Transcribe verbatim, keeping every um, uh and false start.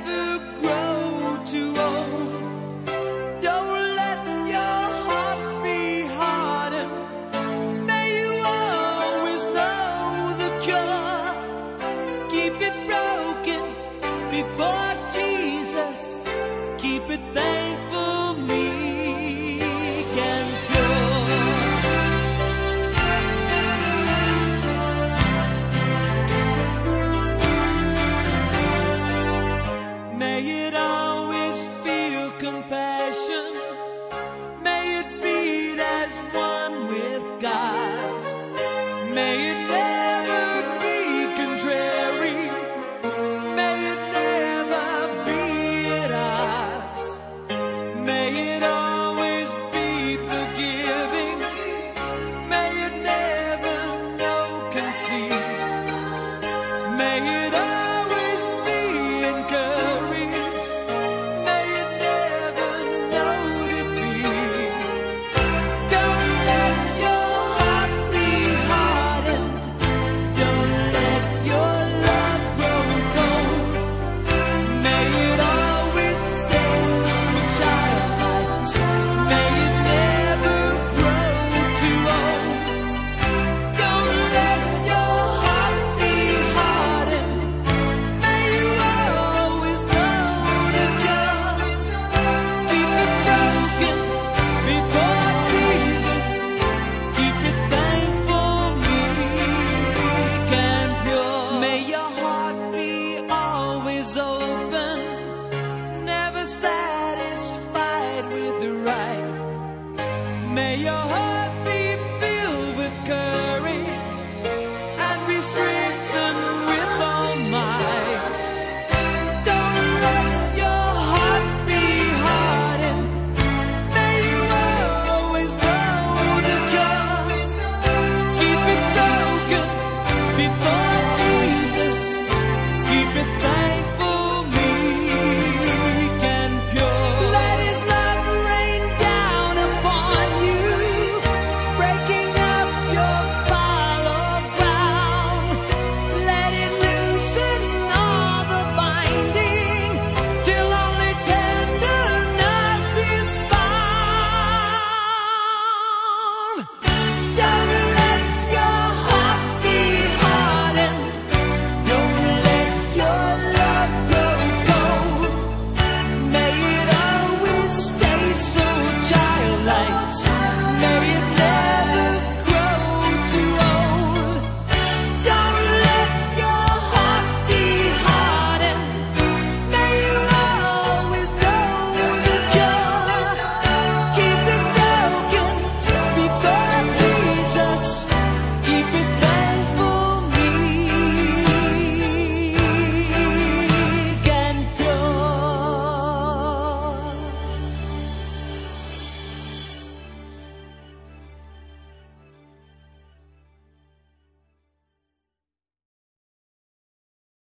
never grow too old. Don't let your heart be hardened. May you always know the cure. Keep it broken before Jesus. Keep it thankful, meek and pure. May it always feel compassion. May it beat as one with God. May it never be contrary. May it never be at odds. May it always be forgiving. May it never know conceit. May it always be encouraged. May it never know defeat. Don't let your heart be hardened. Don't let your love grow cold. May it always stay childlike. May it never grow too old. Don't let your heart be hardened. May you always know the God. Keep it broken before Jesus. Keep it thankful, meek and pure. May your heart be always open, never satisfied with the right. May your heart